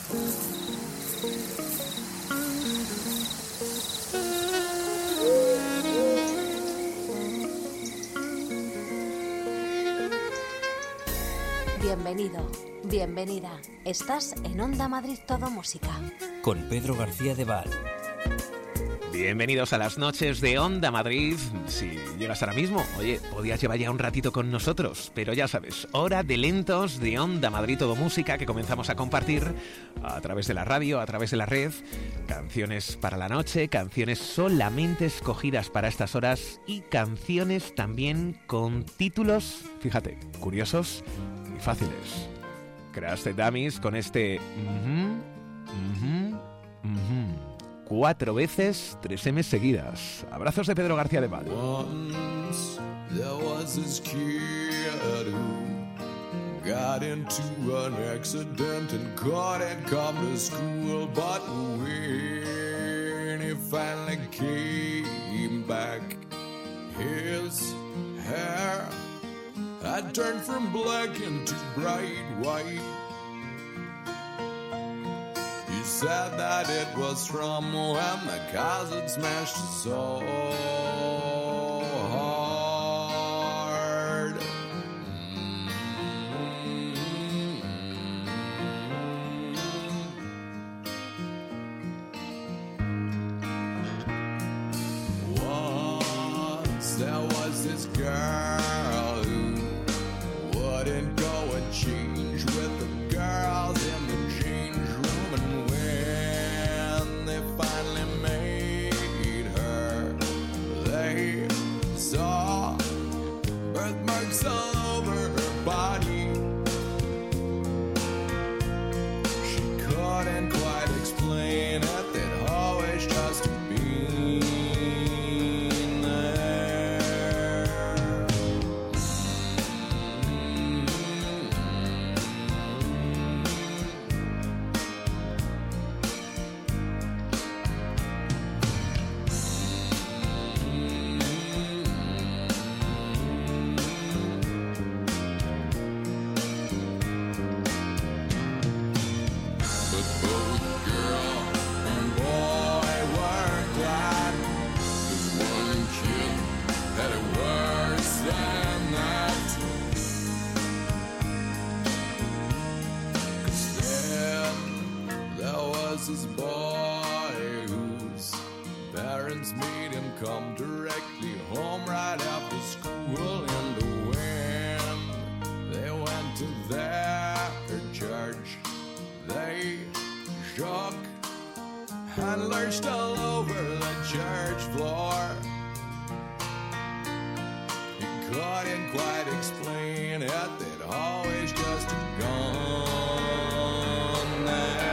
Bienvenido, bienvenida. Estás en Onda Madrid Todo Música. Con Pedro García de Val. Bienvenidos a las noches de Onda Madrid. Si llegas ahora mismo, oye, podías llevar ya un ratito con nosotros, pero ya sabes, hora de lentos de Onda Madrid Todo Música que comenzamos a compartir a través de la radio, a través de la red, canciones para la noche, canciones solamente escogidas para estas horas y canciones también con títulos, fíjate, curiosos y fáciles. Crash the Dummies con este 4 veces 3 M seguidas. Abrazos de Pedro García de Val. Once there was this kid who got into an accident and couldn't come to school, but when he finally came back, his hair had turned from black into bright white. He said that it was from when the cars had smashed so hard. Once there was this girl who wouldn't go and change with the girls in the change room, and when they finally made her, they saw birthmarks all over her body. She couldn't quite explain it, they'd always just been there. But both girl and boy were glad, 'cause one kid had it worse than that. 'Cause then there was this boy whose parents made him come directly home right after school, and when they went to their church, they shook and lurched all over the church floor. He couldn't quite explain it, they'd always just gone there.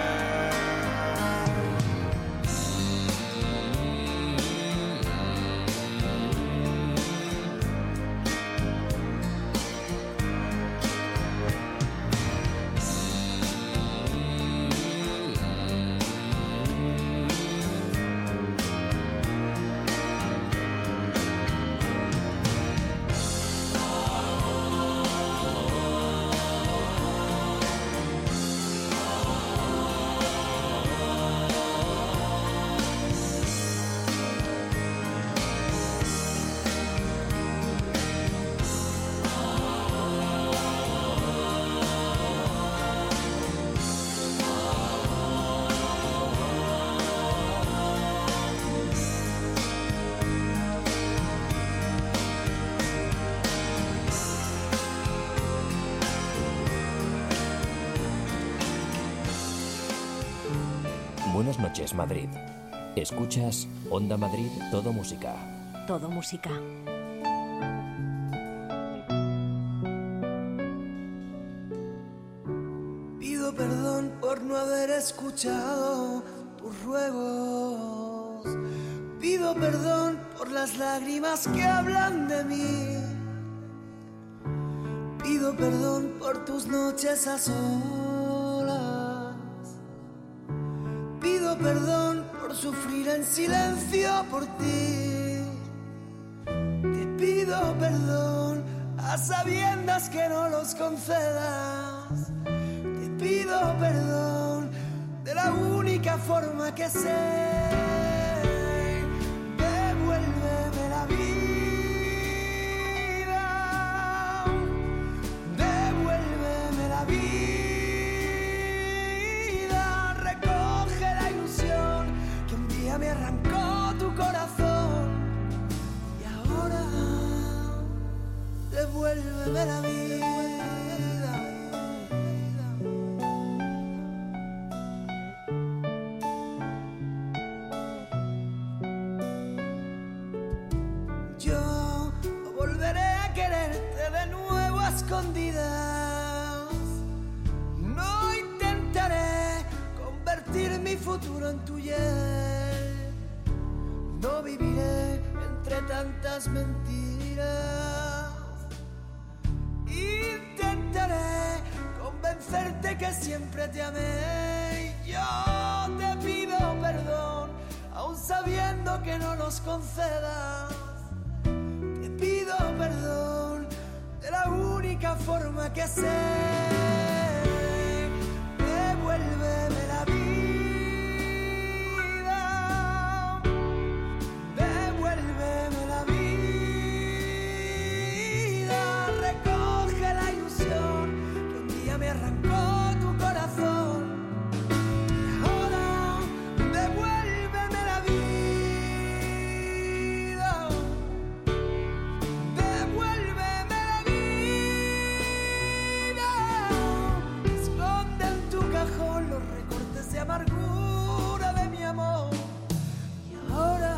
Buenas noches, Madrid. Escuchas Onda Madrid Todo Música. Todo Música. Pido perdón por no haber escuchado tus ruegos. Pido perdón por las lágrimas que hablan de mí. Pido perdón por tus noches a solas. Pido perdón por sufrir en silencio por ti. Te pido perdón a sabiendas que no los concedas. Te pido perdón única forma que sé. Devuélveme la vida, devuélveme la vida, recoge la ilusión que un día me arrancó tu corazón y ahora devuélveme la vida. No intentaré convertir mi futuro en tu hiel. No viviré entre tantas mentiras. Intentaré convencerte que siempre te amé. Y yo te pido perdón, aun sabiendo que no los concedas. Te pido perdón de la única forma que sé. Devuélveme la vida, devuélveme la vida, recoge la ilusión que un día me arrancó tu corazón y ahora devuélveme la vida, devuélveme la vida. Esconde en tu cajón los recortes de amargura de mi amor y ahora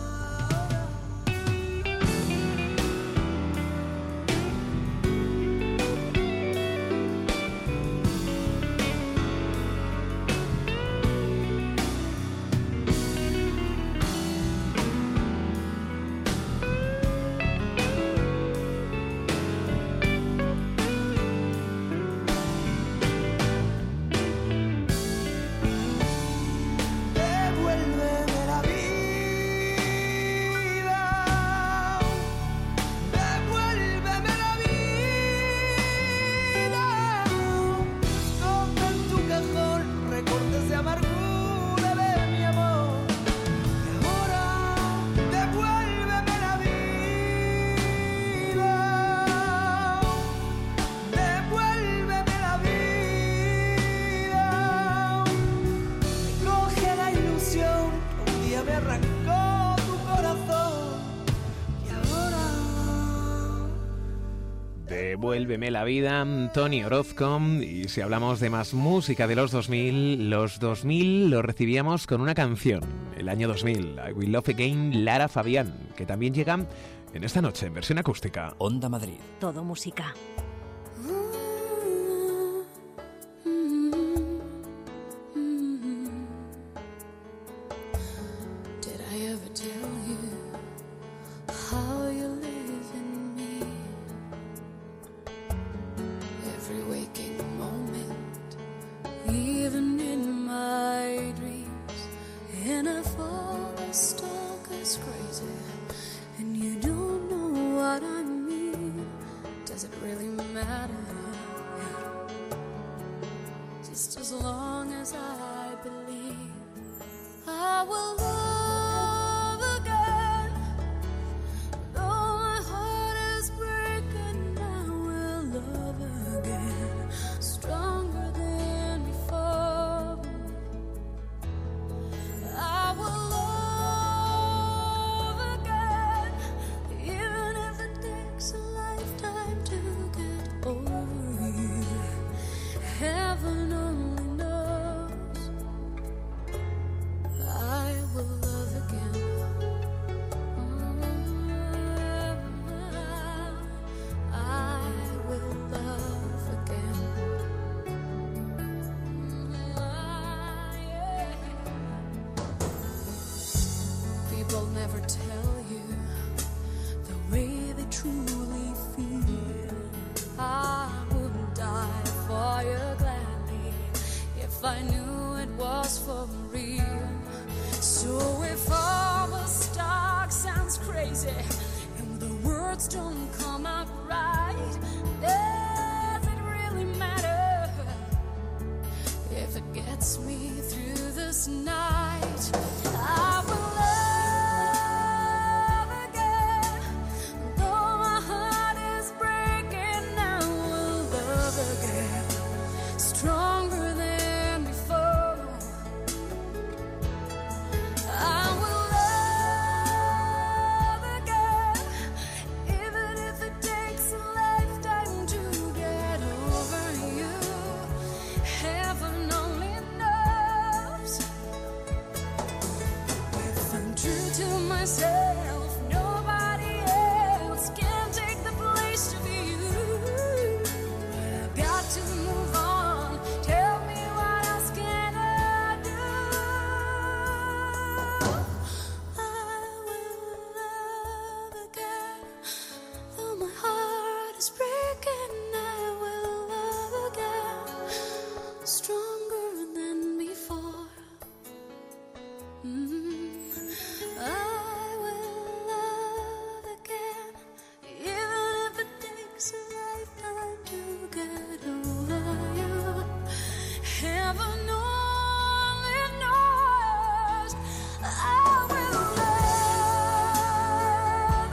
devuélveme la vida, devuélveme la vida. Esconde en tu cajón recortes de amargura de mi amor y ahora devuélveme la vida, devuélveme la vida. Coge la ilusión que un día me arrancó tu corazón y ahora Devuélveme la vida, Toni Orozco. Y si hablamos de más música de los 2000 lo recibíamos con una canción, el año 2000, I Will Love Again, Lara Fabián, que también llega en esta noche en versión acústica. Onda Madrid. Todo música. Did I ever tell you how you live in me? Every waking moment, even in my dreams. And if all the stalkers crazy, and you don't know what I mean, does it really matter? Just as long as I believe I will love again. Though my heart is breaking, I will love again. Stronger than before. I will love again. Even if it takes a lifetime to get over you. Heaven only knows. I will love again. I will love again. People never tell you the way they truly feel. I would die for you gladly if I knew it was for real. So if all the talk sounds crazy and the words don't come out right, does it really matter if it gets me through the this night. I will love again. Though my heart is breaking, I will love again. Stronger than before. I will love again, even if it takes a lifetime to get over you. Heaven only knows. If I'm true to myself, nobody else can take the place of you. I've got to move on. Tell me what else can I do? I will love again. Though my heart is breaking, I will love again. Stronger than before. I will love again, even if it takes a lifetime to get over you. Heaven only knows. I will love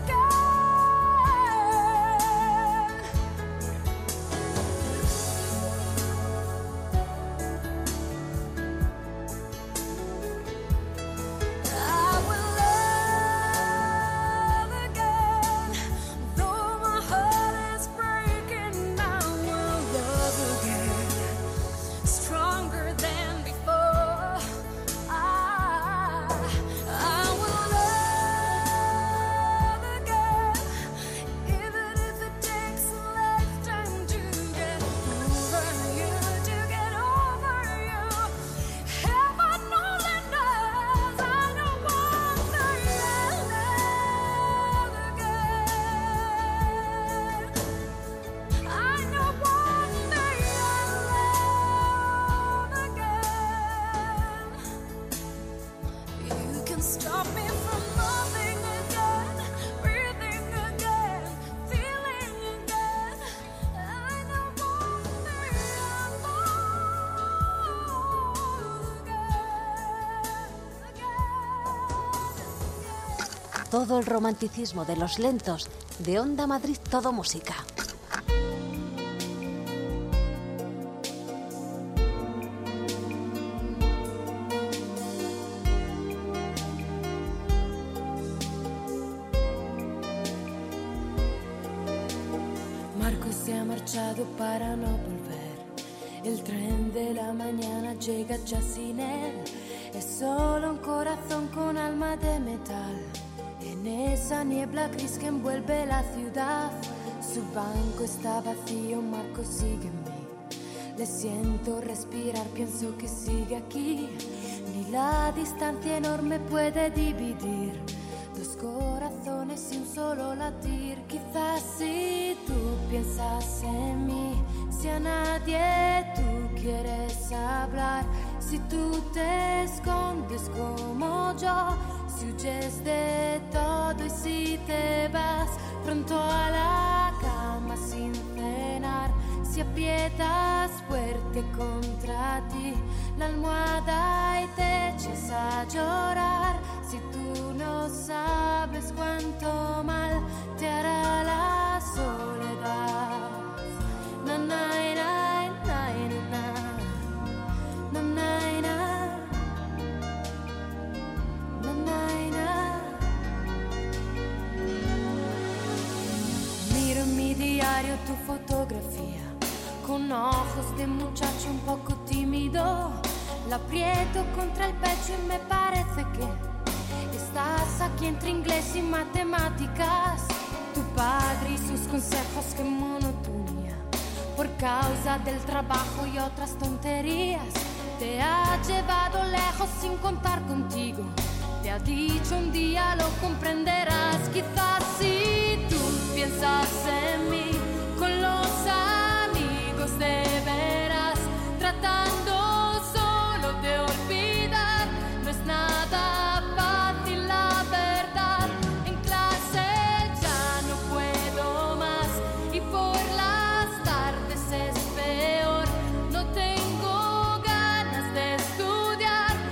again. I will love again. Though my heart is breaking, I will love again. Stronger than before. I will love again, even if it takes a lifetime to get over you, to get over you. Heaven only knows. I know one day I'll love again. I know one day I'll love again. You can stop me from loving again, breathing again, feeling again. I know one day I'll love again. Todo el romanticismo de los lentos de Onda Madrid Todo Música. Marco se ha marchado para no volver. El tren de la mañana llega ya sin él. Es solo un corazón con alma de metal. En esa niebla gris que envuelve la ciudad, su banco está vacío, Marco sigue en mí. Le siento respirar, pienso que sigue aquí. Ni la distancia enorme puede dividir dos corazones y un solo latir. Quizás si tú piensas en mí, si a nadie tú quieres hablar, si tú te escondes como yo, si huyes de todo y si te vas pronto a la cama sin cenar, si aprietas fuerte contra ti la almohada y te echas a llorar, si tú no sabes cuánto mal te hará la soledad. Na, na, na, na, na, na, na, na, na, na. Miro en mi diario tu fotografía, con ojos de muchacho un poco tímido. La aprieto contra el pecho y me parece que estás aquí entre inglés y matemáticas. Tu padre y sus consejos, qué monotonía. Por causa del trabajo y otras tonterías, te ha llevado lejos sin contar contigo. Te ha dicho un día lo comprenderás. Quizás si tú piensas en mí, con los amigos de veras, tratando solo de olvidar. No es nada fácil la verdad. En clase ya no puedo más y por las tardes es peor. No tengo ganas de estudiar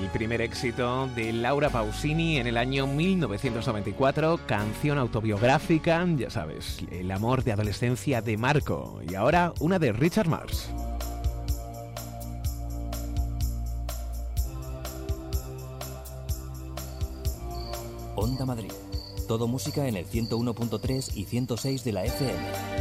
el primer éxito de Laura Pausini en el año 1994, canción autobiográfica, ya sabes, el amor de adolescencia de Marco. Y ahora una de Richard Marx. Onda Madrid. Todo música en el 101.3 y 106 de la FM.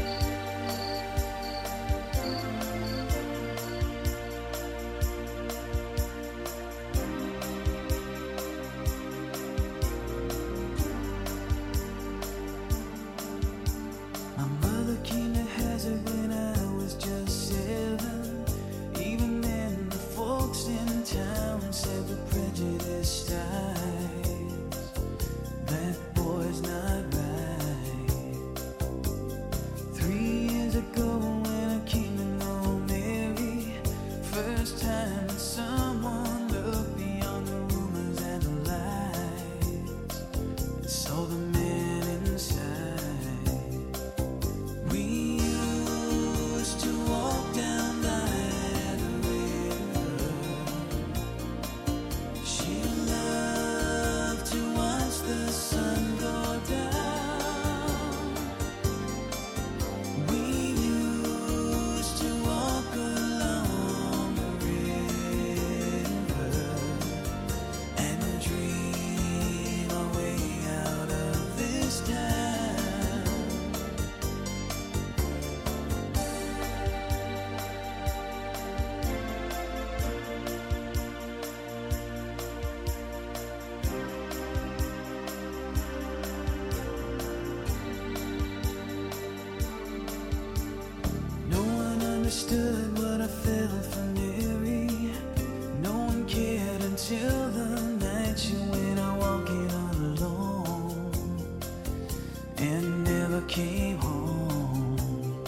Understood what I felt for Mary. No one cared until the night she went out walking all alone and never came home.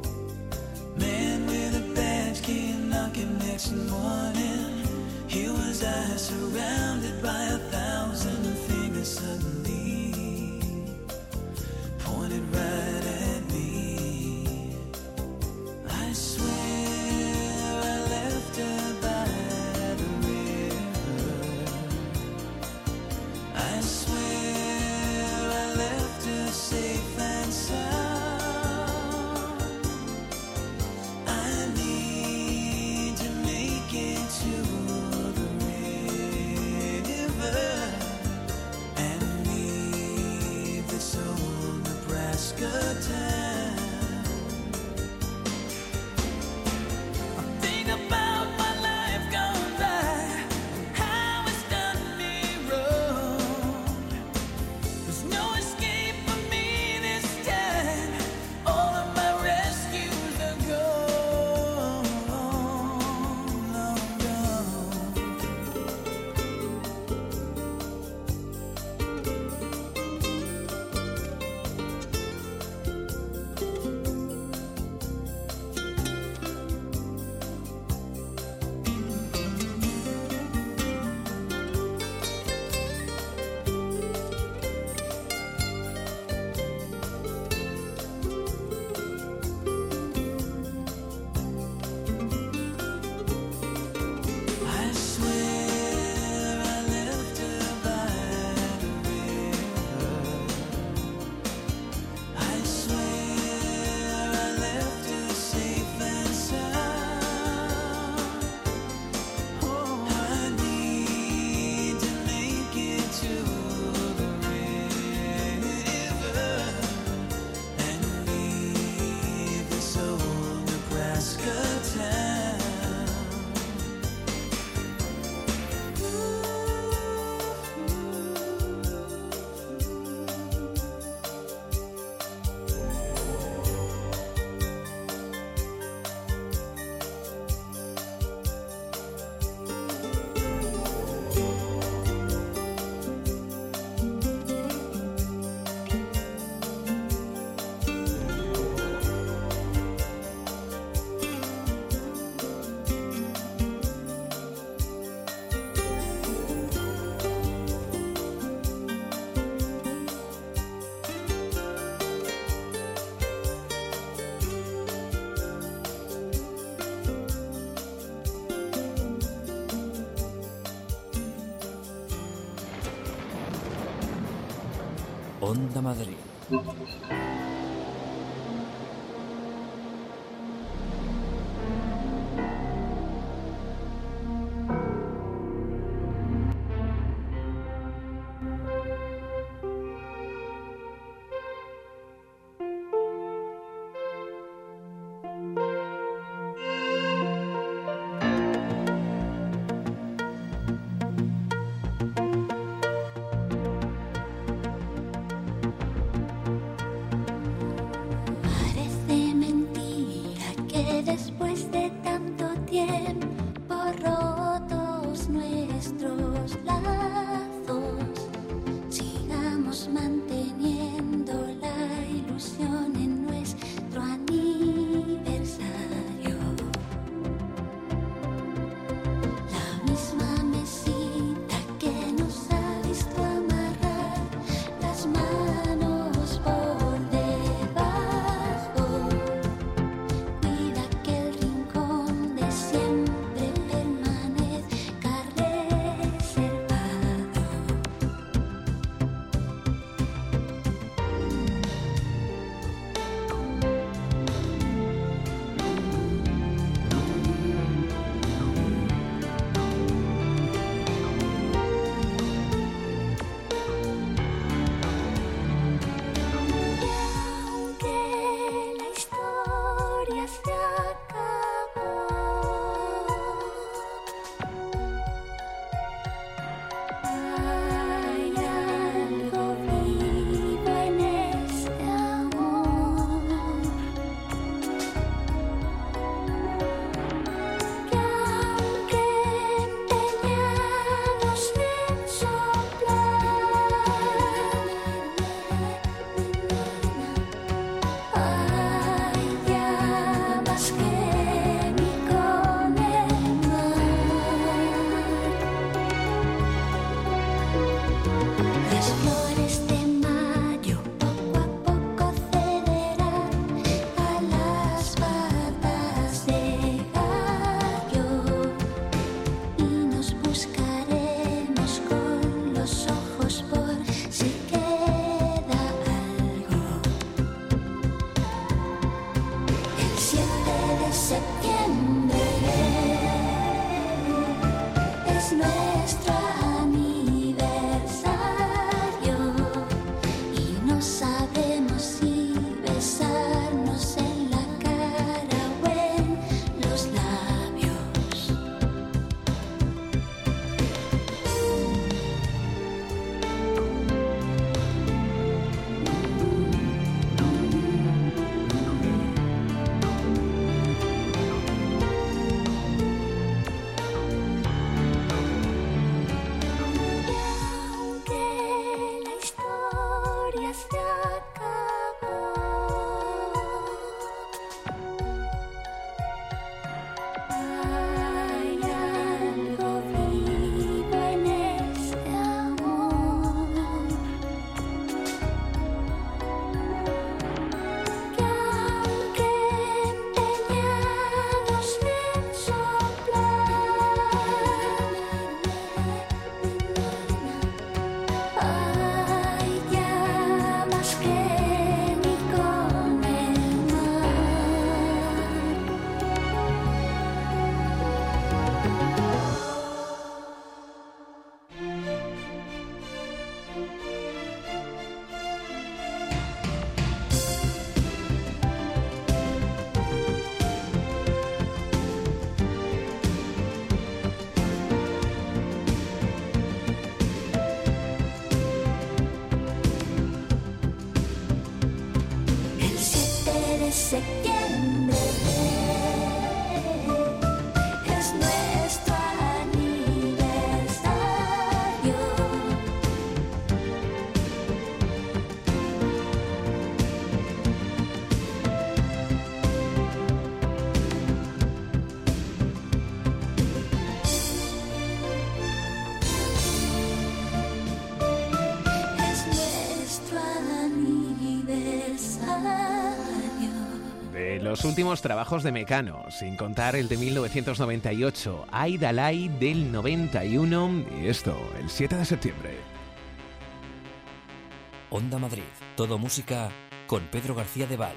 Man with a badge came knocking next morning. Here was I surrounded by 1,000 fingers suddenly pointed right at me. I swear I left her by the river. I swear I left her safe and sound. I need to make it to the river. Onda Madrid. septiembre es nuestro aniversario. Es nuestro aniversario. De los últimos trabajos de Mecano, sin contar el de 1998, Ay Dalai del 91 y esto, el 7 de septiembre. Onda Madrid, todo música con Pedro García de Val.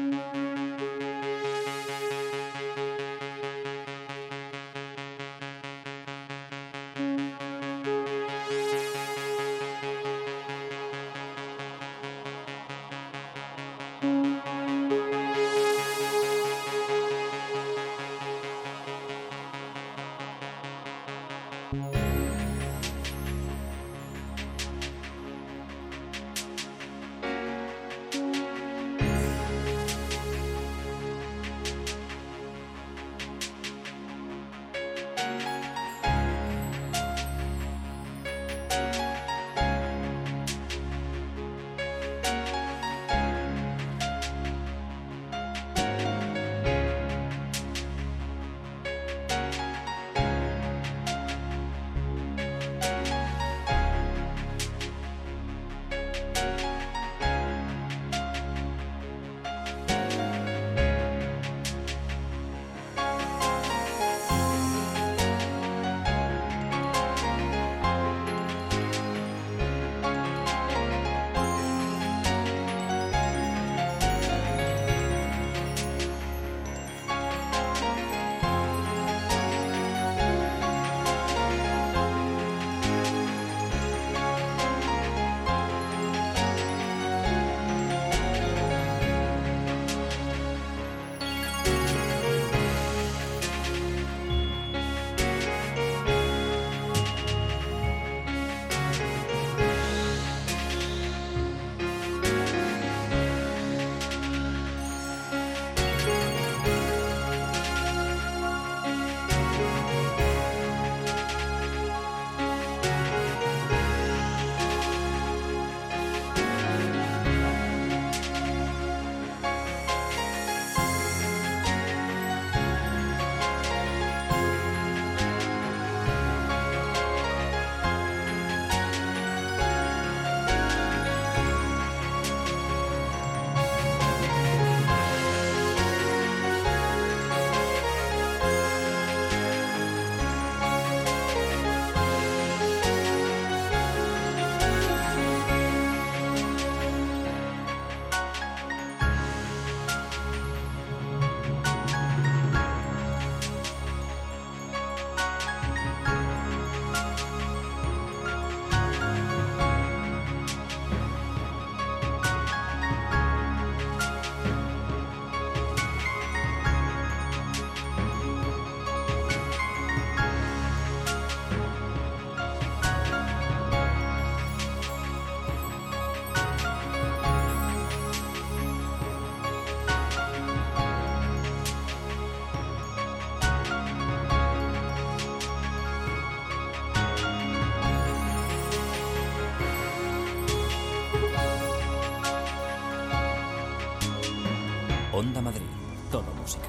Onda Madrid, todo música.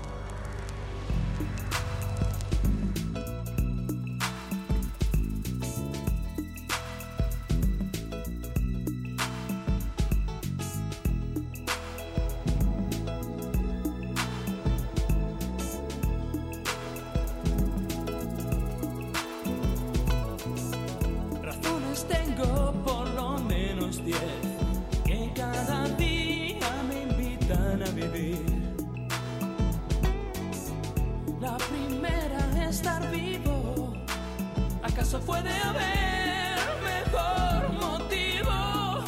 Razones tengo por lo menos 10 que cada día me invitan a vivir. La primera es estar vivo. ¿Acaso puede haber mejor motivo?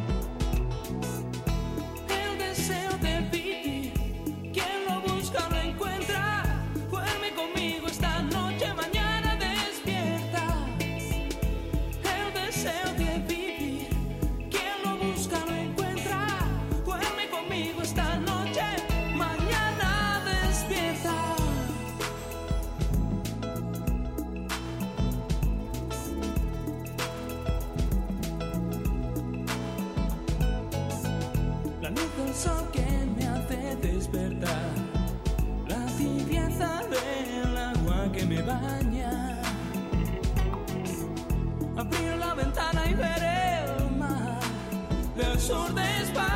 El deseo de vivir, quien lo busca lo encuentra. Duerme conmigo esta noche, mañana despierta. El deseo de vivir, quien lo busca lo encuentra. Duerme conmigo esta noche, mañana despierta. La luz del sol que me hace despertar, la tibieza del agua que me baña. Abrir la ventana y ver el mar del sur de España.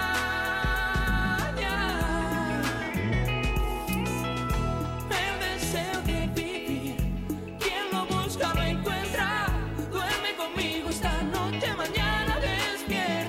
El deseo de vivir, quien lo busca lo encuentra. Duerme conmigo esta noche, mañana despierta.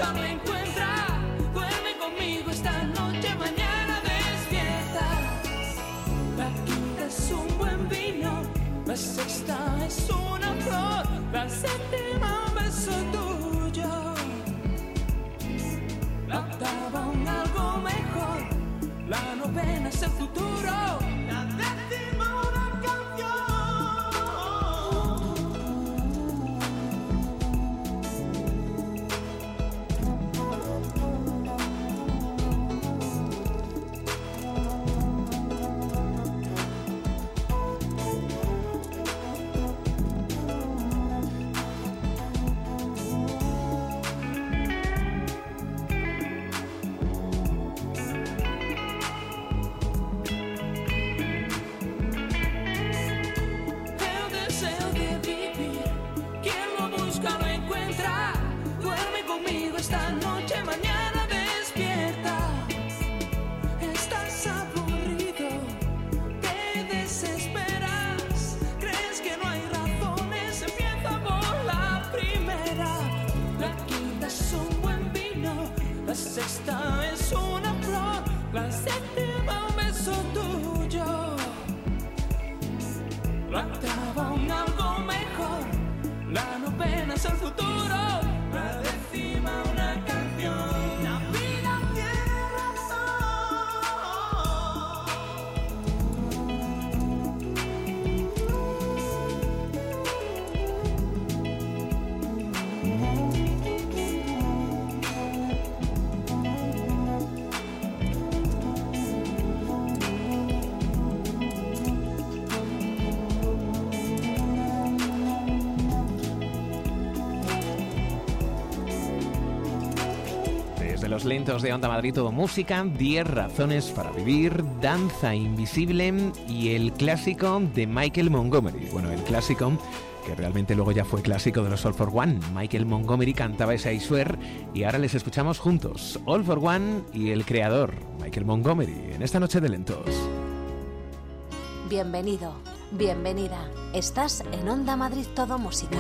busca lo encuentra. Duerme conmigo esta noche, mañana despierta. La quinta es un buen vino, la sexta es una flor, la séptima un beso tuyo, la octava un algo mejor, la novena es el futuro, la décima una canción. Esta noche, mañana despierta. Estás aburrido, te desesperas, crees que no hay razones, empieza por la primera. La quinta es un buen vino, la sexta es una flor, la séptima un beso tuyo, la octava un algo mejor, la novena es el futuro, la décima una canción. La vida tiene Los lentos de Onda Madrid, todo música, 10 razones para vivir, Danza Invisible y el clásico de Michael Montgomery. Bueno, el clásico que realmente luego ya fue clásico de los All for One. Michael Montgomery cantaba ese I Swear y ahora les escuchamos juntos, All for One y el creador, Michael Montgomery, en esta noche de lentos. Bienvenido, bienvenida. Estás en Onda Madrid, todo música.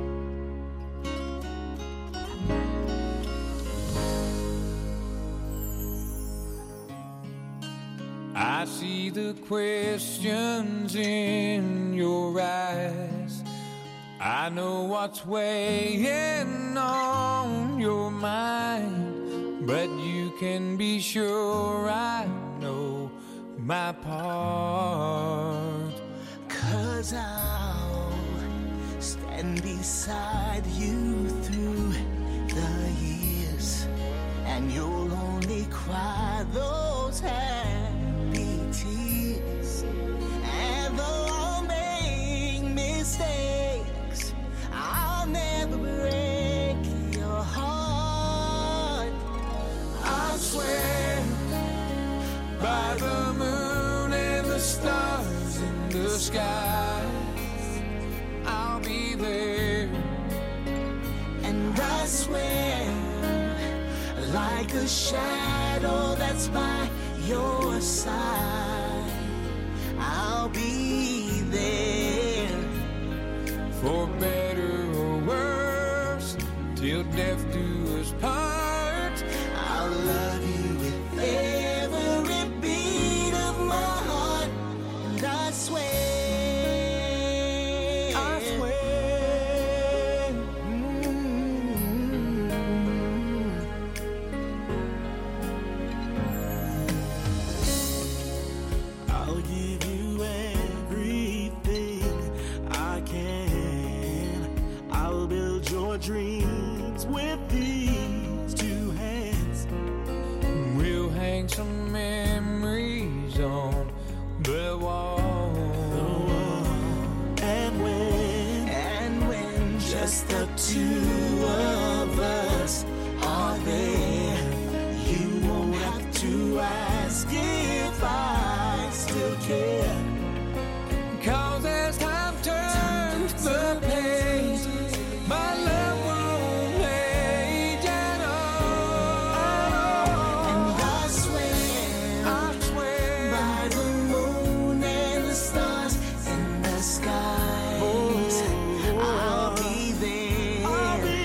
I see the questions in your eyes. I know what's weighing on your mind, but you can be sure I know my part. 'Cause I'll stand beside you through the years, and you'll only cry those happy tears. And though I'll make mistakes, I'll never break your heart. I swear by the moon and the stars in the sky, I'll be there. And I swear, like a shadow that's by your side, I'll be there. For better or worse, till death do us part. I'll love you with every beat of my heart. And I swear, I'll give you everything I can. I'll build your dreams with these two hands. We'll hang some memories on the wall. And when just the two of us are there, you won't have to ask if I still care. 'Cause as time turns the page, my love won't age at all. And I swear by the moon and the stars in the skies, I'll be there.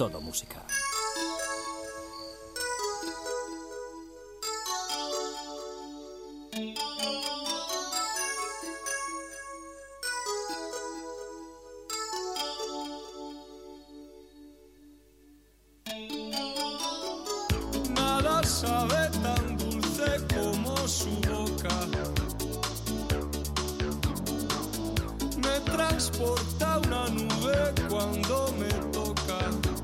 todo música. Nada sabe tan dulce como su boca. Me transporta una nube cuando me toca.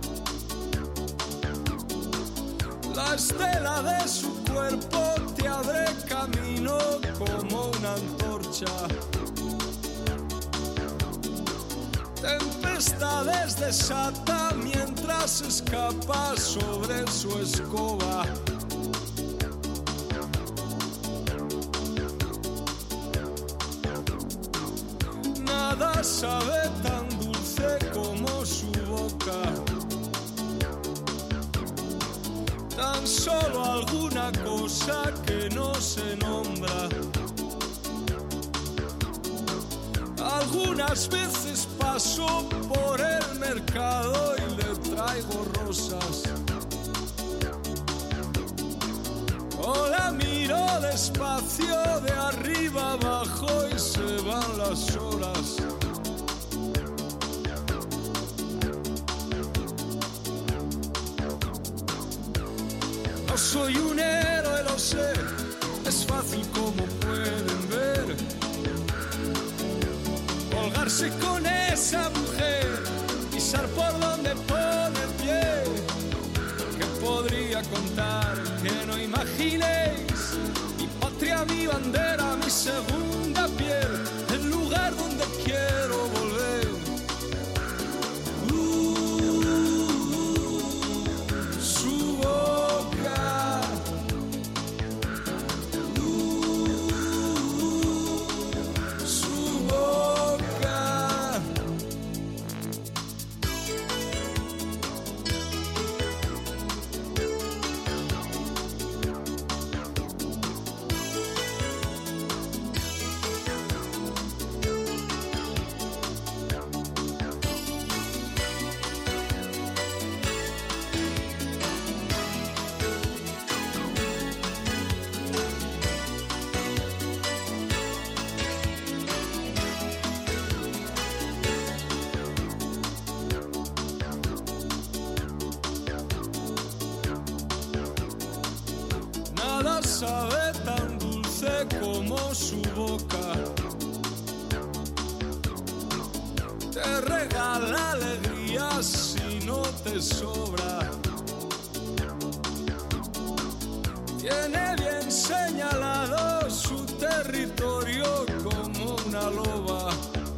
La estela de su cuerpo te abre camino como una antorcha. Tempestades desata mientras escapa sobre su escoba. Nada sabe tan dulce como su boca. Tan solo alguna cosa que no se nombra. Algunas veces paso por el mercado y le traigo rosas. O la miro despacio de arriba abajo y se van las horas. No soy un héroe, lo sé, es fácil como pueden ver. Colgarse con esa mujer, pisar por donde pone el pie. Que podría contar que no imaginéis mi patria, mi bandera, mi segunda piel, el lugar donde quiero volver. Su boca. Su boca. Nada sabe tan dulce como su boca. Te regala alegría si no te sobra. Tiene bien señalado su territorio como una loba.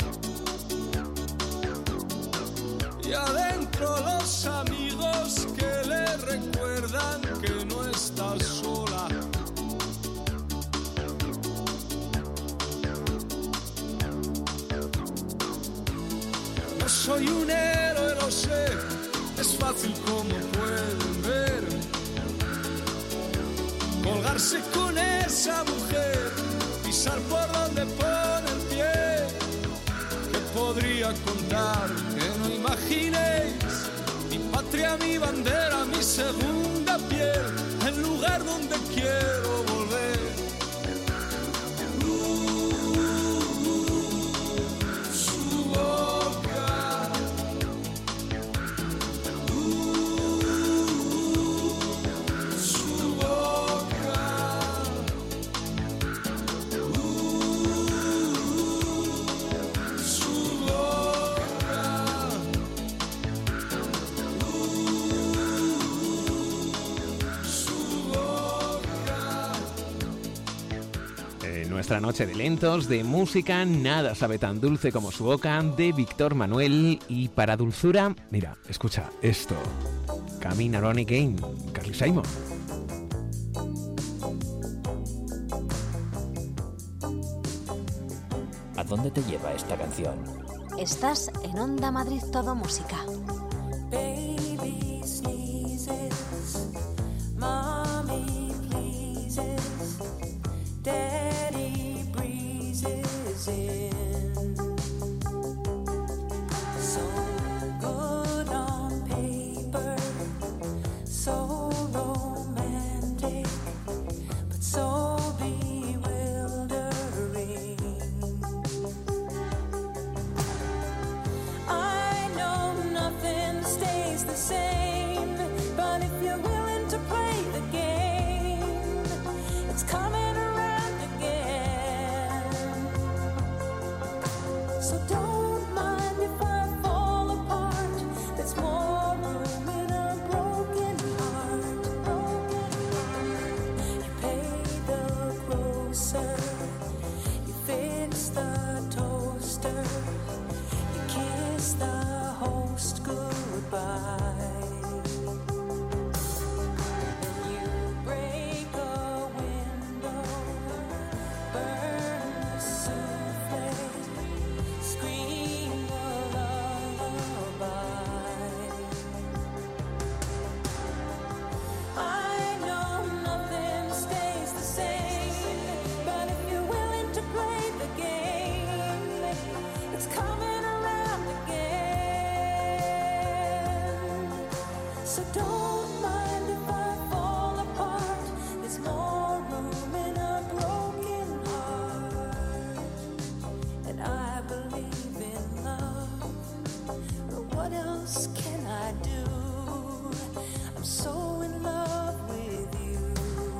Y adentro los amigos que le recuerdan que no está sola. No soy un héroe, lo sé, es fácil como pueden ver. Colgarse con esa mujer, pisar por donde pone el pie. Que podría contar que no imaginéis mi patria, mi bandera, mi segunda piel, el lugar donde quiero volver. Su boca. Su boca. Su boca. Su boca. Nuestra noche de lentos, de música, nada sabe tan dulce como su boca, de Víctor Manuel. Y para dulzura, mira, escucha esto. Camina on Again, Carly Simon. ¿A dónde te lleva esta canción? Estás en Onda Madrid Todo Música. Baby sneezes, mommy pleases, daddy breezes in. So good on paper, so romantic, but so bewildering. I know nothing stays the same, but if you're willing to play the game, it's coming around again. So don't mind if I fall apart. There's more room in a broken heart. You pay the grocer, you fix the toaster, you kiss the host goodbye. And you break a window, burn the souffle, scream a lullaby. I know nothing stays the same, but if you're willing to play the game, it's coming around again. So don't mind if I fall apart. There's more room in a broken heart. And I believe in love, but what else can I do? I'm so in love with you.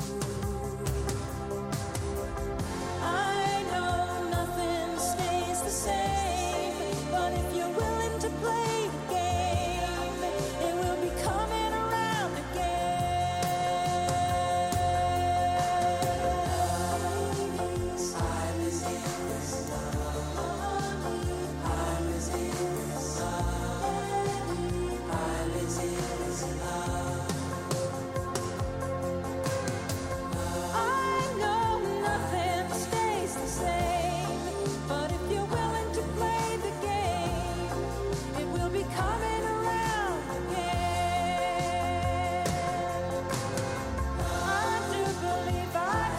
I know nothing stays the same, but if you're willing to play the game, it will be coming around again. I'm as in this love. I'm as in this love. I'm as in this love. I know nothing stays the same, but if you're willing to play the game, it will be coming around again. I do believe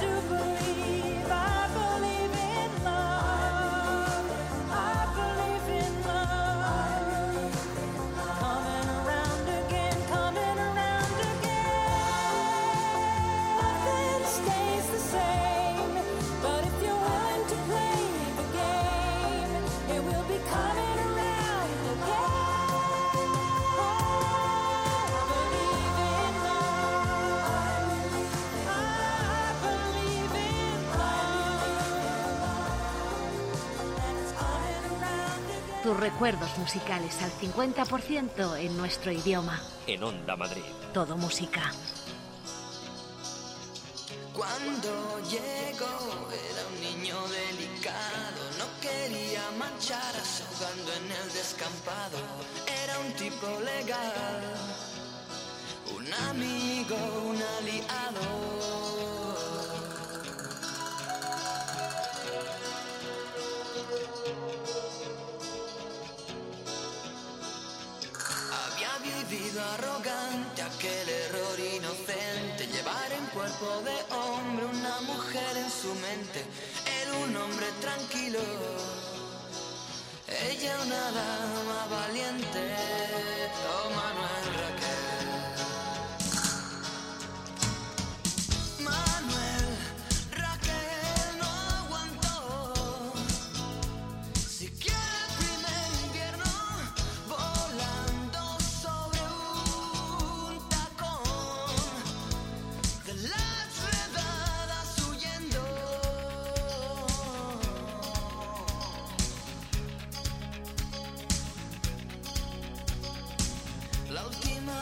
in love. I believe in love. Coming around again, coming around again. Nothing stays the same, but if you're willing to play the game, it will be coming around again. I believe in love. I believe in love. And it's coming around again. Tus recuerdos musicales al 50% en nuestro idioma. En Onda Madrid. Todo música. Cuando llegó era un niño delicado, no quería mancharse jugando en el descampado. Era un tipo legal, un amigo, un aliado. Había vivido arrogante aquel error inocente, llevar en cuerpo de hombre una mujer en su mente. Era un hombre tranquilo, ella una dama valiente. Oh, Manuel Raquel. Manuel Raquel no aguantó. Siquiera el primer invierno volando sobre un tacón, de las redadas huyendo. La última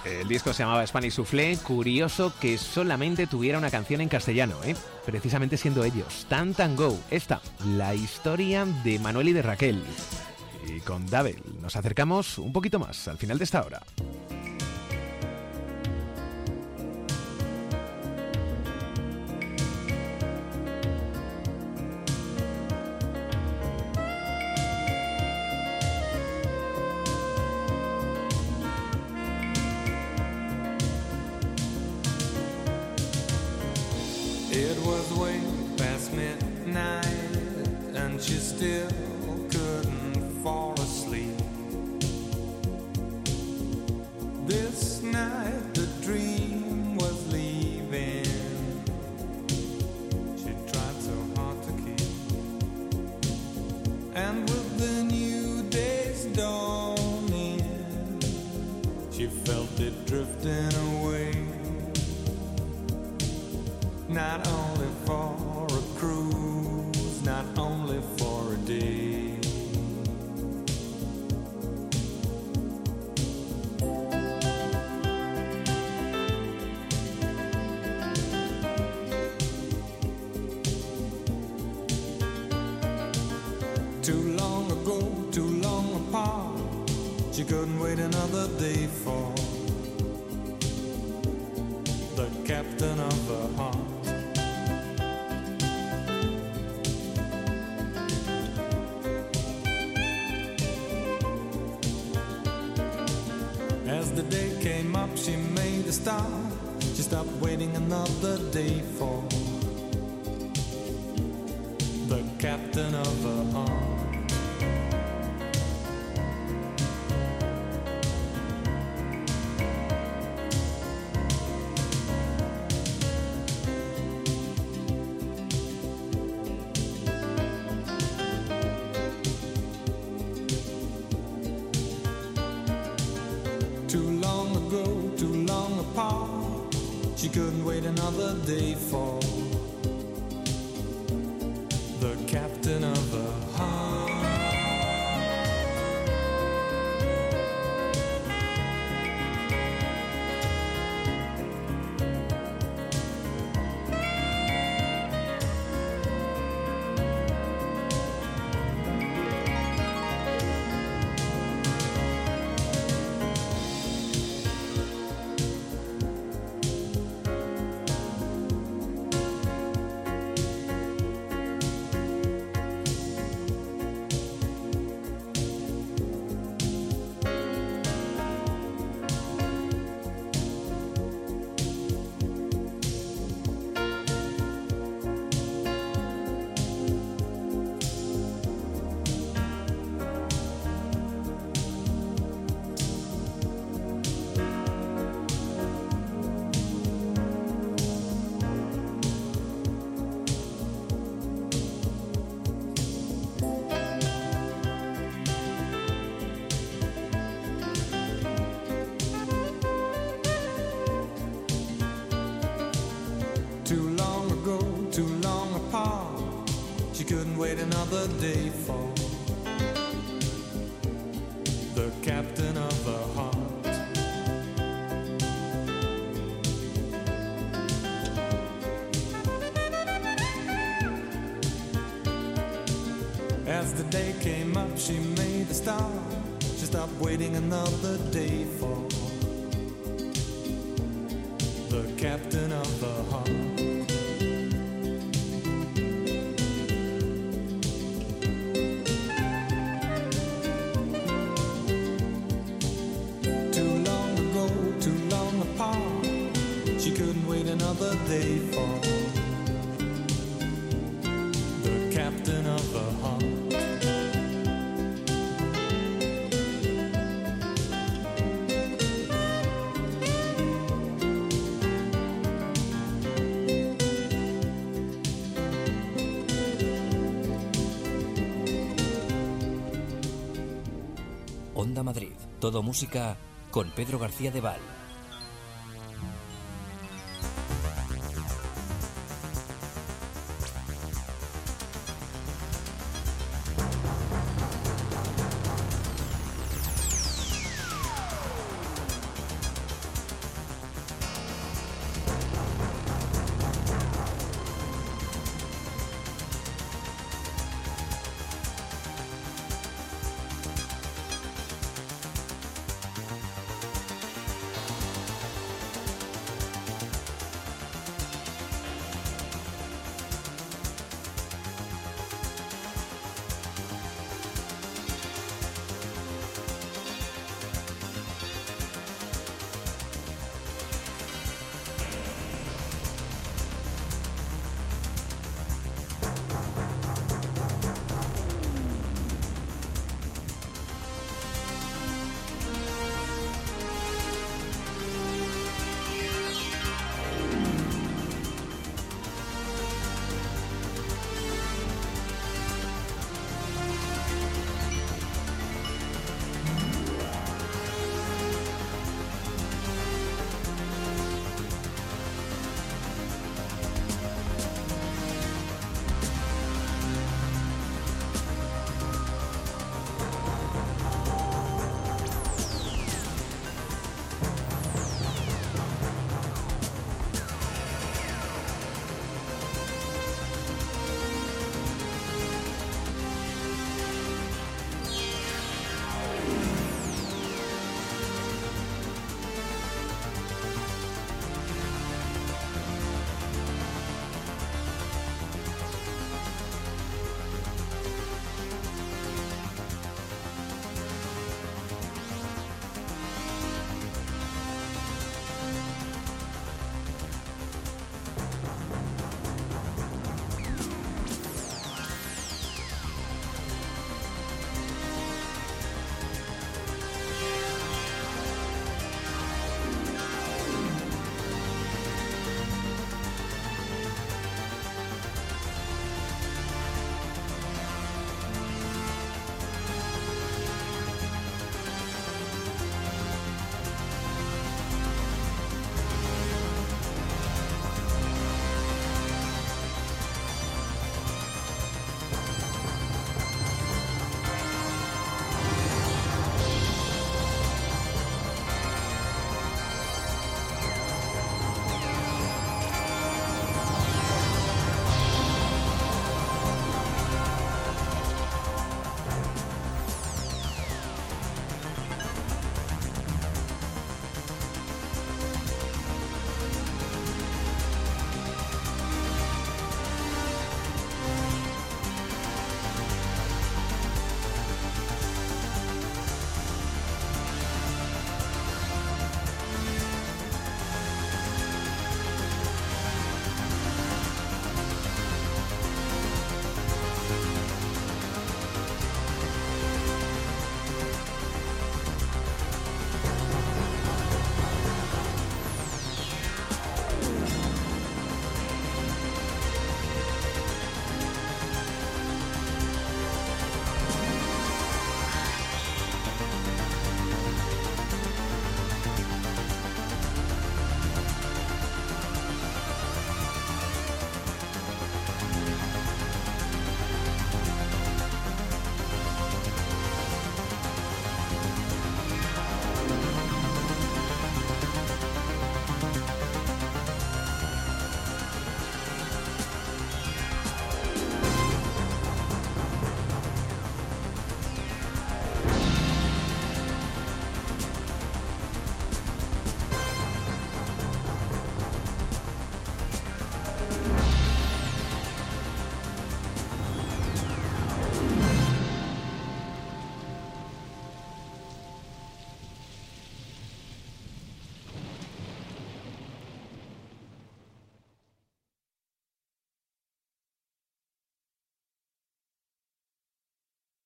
El disco se llamaba Spanish Soufflé. Curioso que solamente tuviera una canción en castellano, precisamente siendo ellos Tan Tan Go. Esta, la historia de Manuel y de Raquel. Y con Dabel nos acercamos un poquito más al final de esta hora. It was way past midnight and she still couldn't fall asleep. This night the dream was leaving. She tried so hard to keep. And with the new day's dawning, she felt it drifting away. Not only for a cruise, not only for a day. Too long ago, too long apart, she couldn't wait another day for the captain of her heart. As the day came up, she made a stop. She stopped waiting another day for the captain of her heart. She couldn't wait another day for the captain of her heart. Wait another day for the captain of her heart. As the day came up, she made a stop. She stopped waiting another day for the captain of her heart. Another day for the captain of her heart. Onda Madrid, todo música con Pedro García de Val.